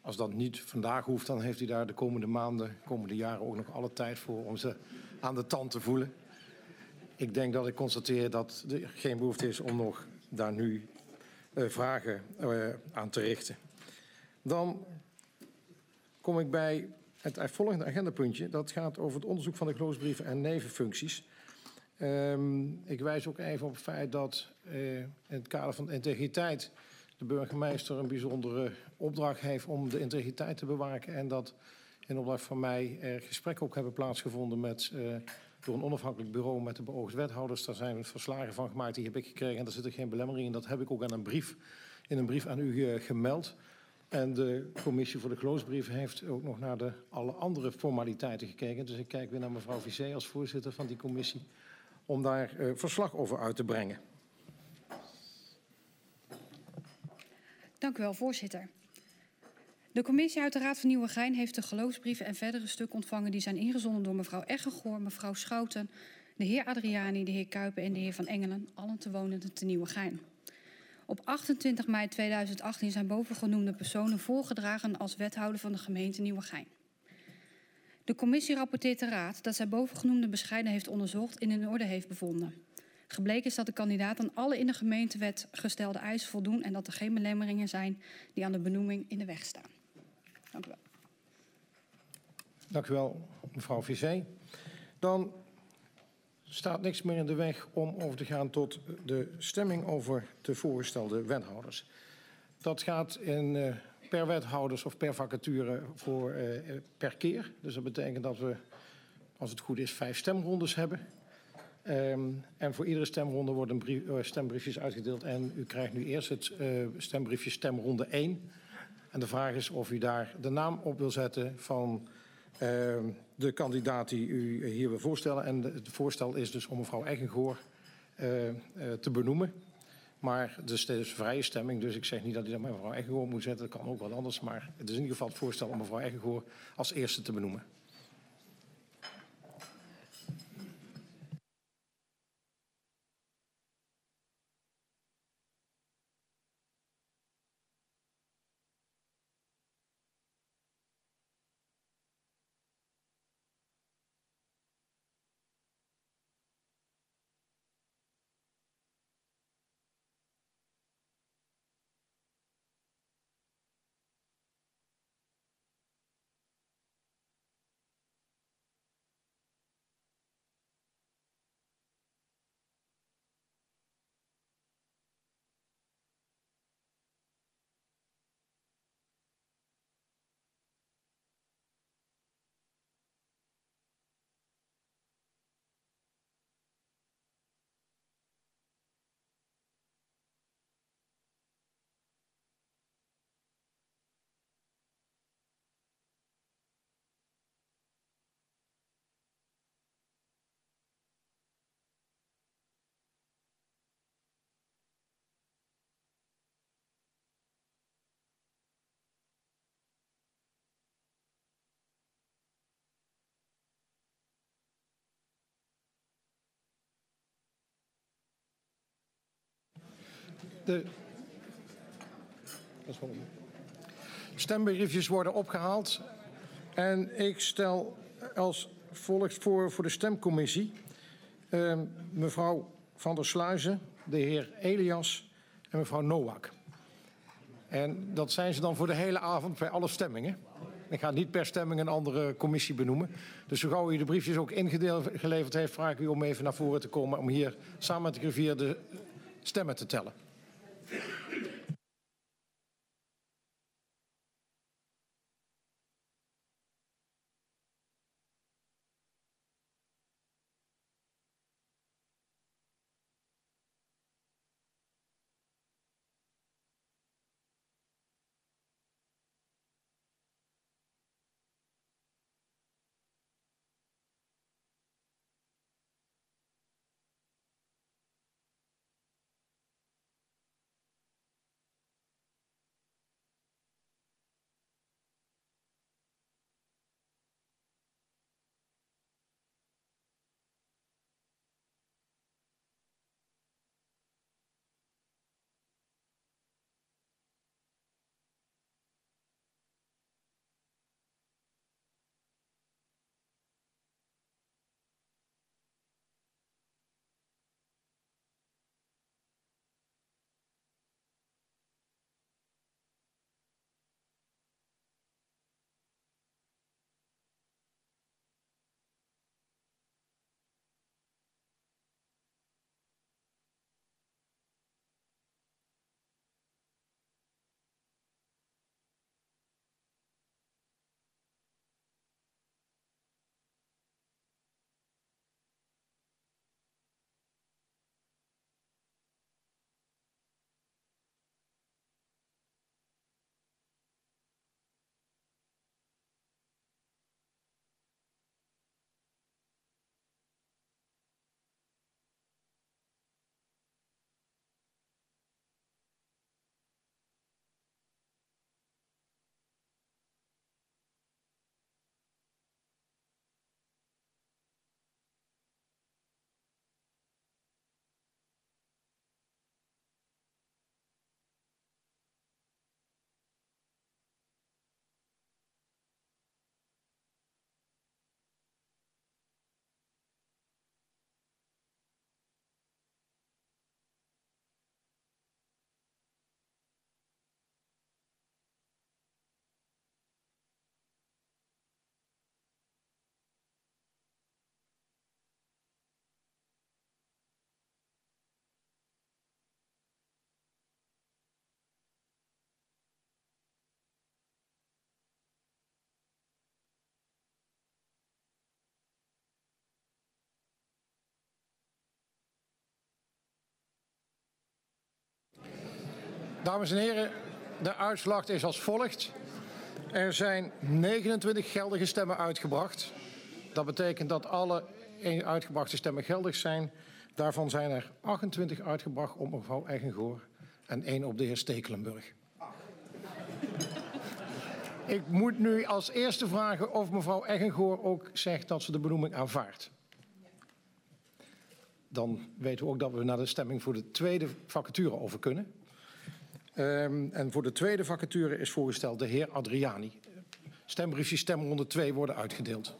Als dat niet vandaag hoeft, dan heeft u daar de komende maanden, komende jaren ook nog alle tijd voor om ze aan de tand te voelen. Ik denk dat ik constateer dat er geen behoefte is om nog daar nu vragen aan te richten. Dan kom ik bij het volgende agendapuntje. Dat gaat over het onderzoek van de geloofsbrieven en nevenfuncties. Ik wijs ook even op het feit dat in het kader van integriteit de burgemeester een bijzondere opdracht heeft om de integriteit te bewaken. En dat in opdracht van mij er gesprekken ook hebben plaatsgevonden door een onafhankelijk bureau met de beoogde wethouders. Daar zijn verslagen van gemaakt, die heb ik gekregen en daar zit er geen belemmering in. Dat heb ik ook in een brief aan u gemeld. En de commissie voor de geloofsbrieven heeft ook nog naar alle andere formaliteiten gekeken. Dus ik kijk weer naar mevrouw Vizé als voorzitter van die commissie om daar verslag over uit te brengen. Dank u wel, voorzitter. De commissie uit de Raad van Nieuwegein heeft de geloofsbrieven en verdere stukken ontvangen die zijn ingezonden door mevrouw Eggengoor, mevrouw Schouten, de heer Adriani, de heer Kuipen en de heer Van Engelen, allen te wonenden te Nieuwegein. Op 28 mei 2018 zijn bovengenoemde personen voorgedragen als wethouder van de gemeente Nieuwegein. De commissie rapporteert de Raad dat zij bovengenoemde bescheiden heeft onderzocht en in orde heeft bevonden. Gebleken is dat de kandidaat aan alle in de gemeentewet gestelde eisen voldoen en dat er geen belemmeringen zijn die aan de benoeming in de weg staan. Dank u wel. Dank u wel, mevrouw Vizé. Dan staat niks meer in de weg om over te gaan tot de stemming over de voorgestelde wethouders. Dat gaat per wethouders of per vacature per keer. Dus dat betekent dat we, als het goed is, 5 stemrondes hebben. En voor iedere stemronde worden stembriefjes uitgedeeld. En u krijgt nu eerst het stembriefje stemronde 1. En de vraag is of u daar de naam op wil zetten van de kandidaat die u hier wil voorstellen. En het voorstel is dus om mevrouw Eggengoor te benoemen. Maar het is dus vrije stemming, dus ik zeg niet dat u dat met mevrouw Eggengoor moet zetten. Dat kan ook wat anders, maar het is in ieder geval het voorstel om mevrouw Eggengoor als eerste te benoemen. De stembriefjes worden opgehaald. En ik stel als volgt voor de stemcommissie mevrouw Van der Sluizen, de heer Elias en mevrouw Nowak. En dat zijn ze dan voor de hele avond bij alle stemmingen. Ik ga niet per stemming een andere commissie benoemen. Dus zo gauw u de briefjes ook ingeleverd heeft, vraag ik u om even naar voren te komen om hier samen met de griffier de stemmen te tellen. Dames en heren, de uitslag is als volgt. Er zijn 29 geldige stemmen uitgebracht. Dat betekent dat alle uitgebrachte stemmen geldig zijn. Daarvan zijn er 28 uitgebracht op mevrouw Eggengoor en 1 op de heer Stekelenburg. Ik moet nu als eerste vragen of mevrouw Eggengoor ook zegt dat ze de benoeming aanvaardt. Dan weten we ook dat we naar de stemming voor de tweede vacature over kunnen. En voor de tweede vacature is voorgesteld de heer Adriani. Stembriefjes stemronde 2 worden uitgedeeld.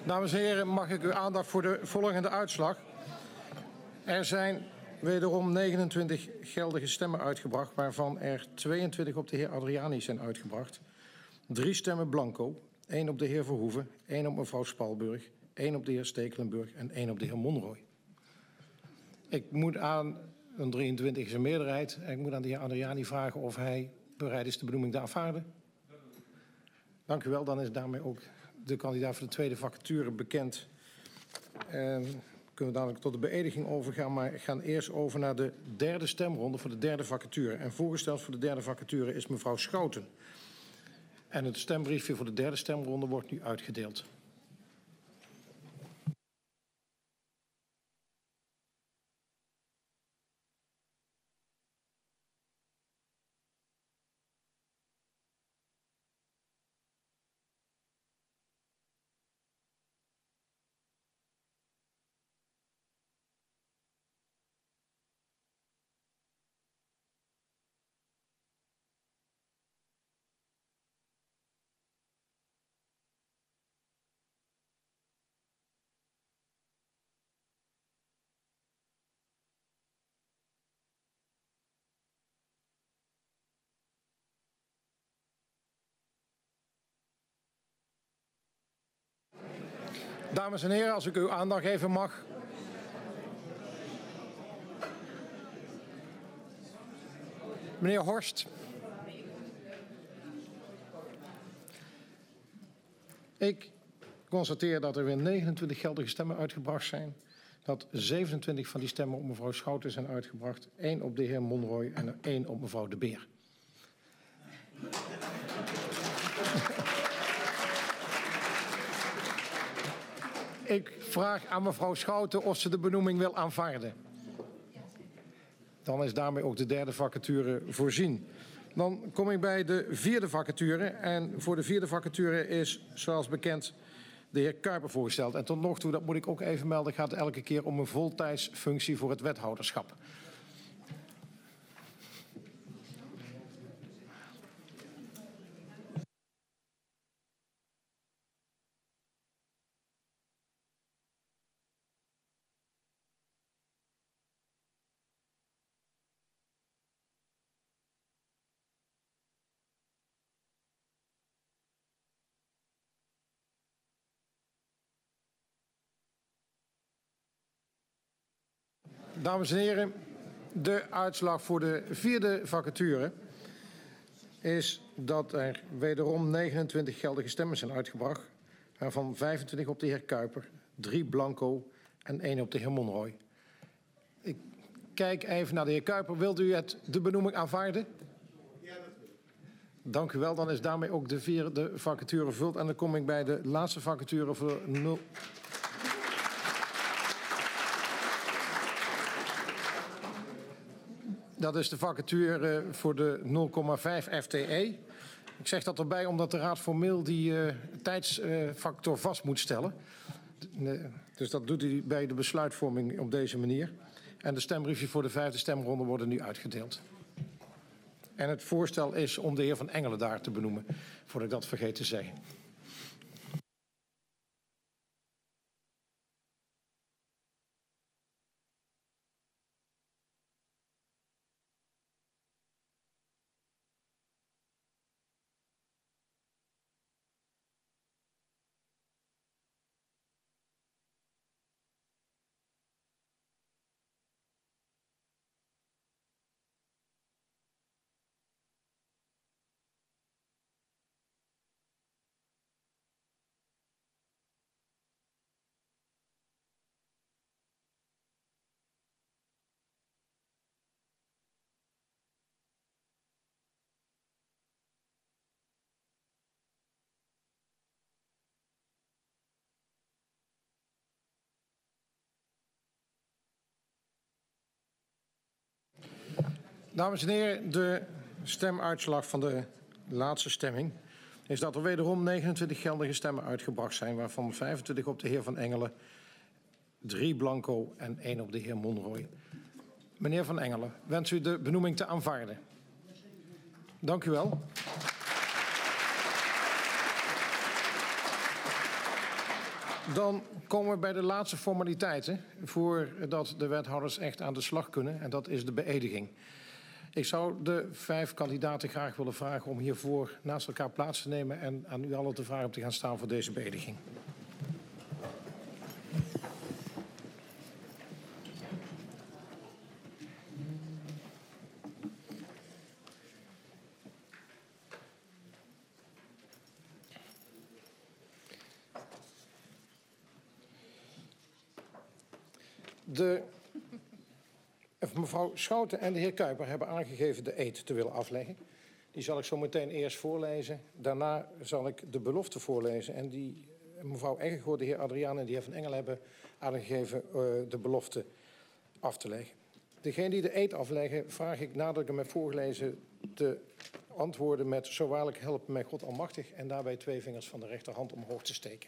Dames en heren, mag ik uw aandacht voor de volgende uitslag. Er zijn wederom 29 geldige stemmen uitgebracht, waarvan er 22 op de heer Adriani zijn uitgebracht. 3 stemmen blanco, 1 op de heer Verhoeven, 1 op mevrouw Spalburg, 1 op de heer Stekelenburg en 1 op de heer Monroy. Ik moet aan een 23 is een meerderheid. Ik moet aan de heer Adriani vragen of hij bereid is de benoeming te aanvaarden. Dank u wel. Dan is daarmee ook de kandidaat voor de tweede vacature bekend. Kunnen we dadelijk tot de beëdiging overgaan, maar we gaan eerst over naar de derde stemronde voor de derde vacature. En voorgesteld voor de derde vacature is mevrouw Schouten. En het stembriefje voor de derde stemronde wordt nu uitgedeeld. Dames en heren, als ik uw aandacht even mag. Meneer Horst. Ik constateer dat er weer 29 geldige stemmen uitgebracht zijn. Dat 27 van die stemmen op mevrouw Schouten zijn uitgebracht. 1 op de heer Monroy en 1 op mevrouw De Beer. Ik vraag aan mevrouw Schouten of ze de benoeming wil aanvaarden. Dan is daarmee ook de derde vacature voorzien. Dan kom ik bij de vierde vacature. En voor de vierde vacature is, zoals bekend, de heer Kuiper voorgesteld. En tot nog toe, dat moet ik ook even melden, gaat het elke keer om een voltijdsfunctie voor het wethouderschap. Dames en heren, de uitslag voor de vierde vacature is dat er wederom 29 geldige stemmen zijn uitgebracht, waarvan 25 op de heer Kuiper, 3 blanco en 1 op de heer Monroy. Ik kijk even naar de heer Kuiper. Wilt u de benoeming aanvaarden? Ja, dat wil ik. Dank u wel. Dan is daarmee ook de vierde vacature gevuld. En dan kom ik bij de laatste vacature voor 0. Dat is de vacature voor de 0,5 FTE. Ik zeg dat erbij omdat de Raad formeel die tijdsfactor vast moet stellen. Dus dat doet hij bij de besluitvorming op deze manier. En de stembriefjes voor de vijfde stemronde worden nu uitgedeeld. En het voorstel is om de heer Van Engelen daar te benoemen, voordat ik dat vergeet te zeggen. Dames en heren, de stemuitslag van de laatste stemming is dat er wederom 29 geldige stemmen uitgebracht zijn, waarvan 25 op de heer Van Engelen, 3 blanco en 1 op de heer Monroy. Meneer Van Engelen, wens u de benoeming te aanvaarden? Dank u wel. Dan komen we bij de laatste formaliteiten voordat de wethouders echt aan de slag kunnen. En dat is de beëdiging. Ik zou de 5 kandidaten graag willen vragen om hiervoor naast elkaar plaats te nemen en aan u allen te vragen om te gaan staan voor deze beëdiging. Mevrouw Schouten en de heer Kuiper hebben aangegeven de eed te willen afleggen. Die zal ik zo meteen eerst voorlezen. Daarna zal ik de belofte voorlezen. En die mevrouw Eggegoor, de heer Adriaan en de heer Van Engel hebben aangegeven de belofte af te leggen. Degene die de eed afleggen, vraag ik nadat ik hem heb voorgelezen te antwoorden met zo waarlijk help mij God almachtig en daarbij 2 vingers van de rechterhand omhoog te steken.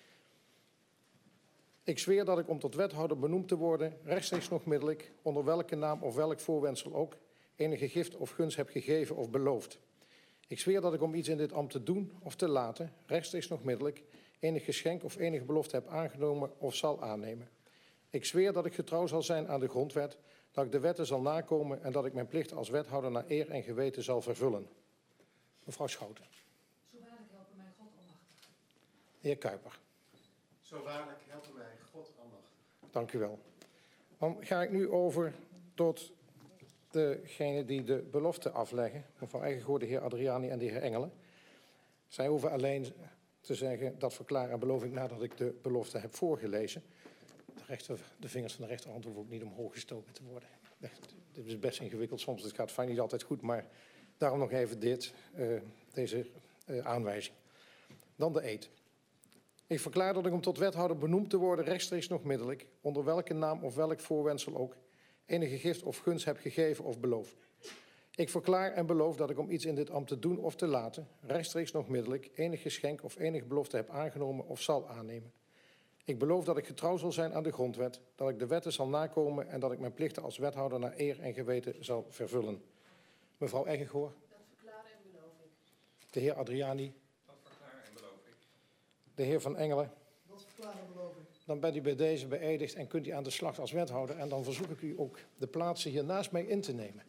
Ik zweer dat ik om tot wethouder benoemd te worden, rechtstreeks nog middelijk, onder welke naam of welk voorwendsel ook, enige gift of gunst heb gegeven of beloofd. Ik zweer dat ik om iets in dit ambt te doen of te laten, rechtstreeks nog middelijk, enig geschenk of enige belofte heb aangenomen of zal aannemen. Ik zweer dat ik getrouw zal zijn aan de grondwet, dat ik de wetten zal nakomen en dat ik mijn plicht als wethouder naar eer en geweten zal vervullen. Mevrouw Schouten. Zo waarlijk helpen mij God almachtig. De heer Kuiper. Zo waarlijk helpen mij God almachtig. Dank u wel. Dan ga ik nu over tot degene die de belofte afleggen. Mevrouw Eggegoor, de heer Adriani en de heer Engelen. Zij hoeven alleen te zeggen dat verklaar en beloof ik nadat ik de belofte heb voorgelezen. De vingers van de rechterhand hoeven ook niet omhoog gestoken te worden. Dit is best ingewikkeld soms, het gaat vaak niet altijd goed, maar daarom nog even deze aanwijzing. Dan de eed. Ik verklaar dat ik om tot wethouder benoemd te worden rechtstreeks nog middelijk, onder welke naam of welk voorwendsel ook, enige gift of gunst heb gegeven of beloofd. Ik verklaar en beloof dat ik om iets in dit ambt te doen of te laten, rechtstreeks nog middelijk, enig geschenk of enige belofte heb aangenomen of zal aannemen. Ik beloof dat ik getrouw zal zijn aan de grondwet, dat ik de wetten zal nakomen en dat ik mijn plichten als wethouder naar eer en geweten zal vervullen. Mevrouw Eggegoor. Dat verklaar en beloof ik. De heer Adriani. Dat verklaar en beloof ik. De heer Van Engelen. Dat verklaar en beloof ik. Dan bent u bij deze beëdigd en kunt u aan de slag als wethouder. En dan verzoek ik u ook de plaatsen hier naast mij in te nemen.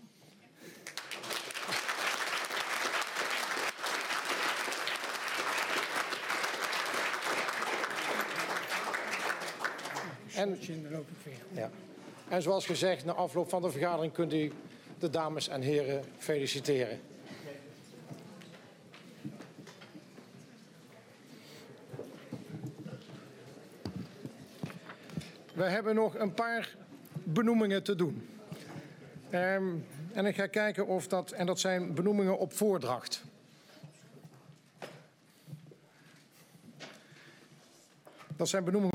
En zoals gezegd, na afloop van de vergadering kunt u de dames en heren feliciteren. We hebben nog een paar benoemingen te doen. En ik ga kijken of dat... En dat zijn benoemingen op voordracht. Dat zijn benoemingen